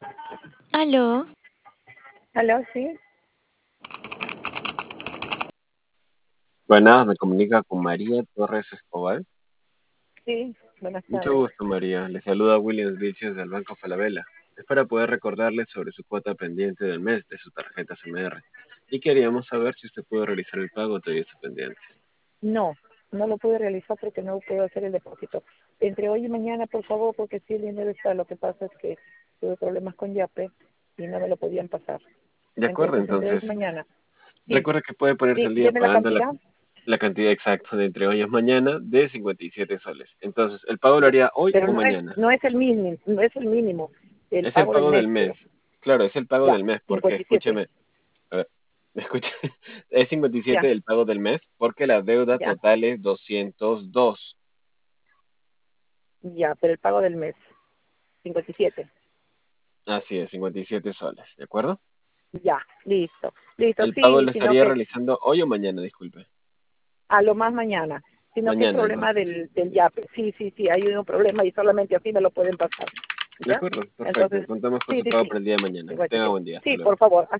Aló, ¿Aló? Sí, Buenas, me comunica con María Torres Escobar. sí, buenas Mucho tardes. gusto, María. Le saluda Williams Vilches del Banco Falabella. Es para poder recordarle sobre su cuota pendiente del mes de su tarjeta CMR. Y queríamos saber si usted pudo realizar el pago de ese pendiente. No, no lo pude realizar porque no puedo hacer el depósito. Entre hoy y mañana, por favor, porque sí, el dinero está. Lo que pasa es que tuve problemas con Yape y no me lo podían pasar. De acuerdo, Entonces, entre hoy entonces, y mañana. Sí, recuerda que puede ponerse al día dime la pagando cantidad. la cantidad exacta de entre hoy y mañana de 57 soles. Entonces, ¿el pago lo haría hoy Pero o mañana? no es el mínimo, no es el mínimo, el Es el pago del pago del mes, mes. creo. Claro, es el pago Ya, del mes, porque 57. escúcheme, a ver, ¿me escucha? Es 57 Ya, el pago del mes porque la deuda ya, total es 202. ya, pero el pago del mes, 57. Así es, 57 soles, ¿de acuerdo? Ya, listo, listo, El pago sí, lo sino estaría que realizando hoy o mañana, disculpe. a lo más mañana, sino que el Mañana, problema entonces. del YAPE, sí, sí, sí, hay un problema y solamente así me lo pueden pasar, De ¿ya? acuerdo, perfecto. Entonces, Contamos con sí, su sí, pago sí, para el día de mañana. Que tenga 57. buen día. Hasta Sí, luego. por favor,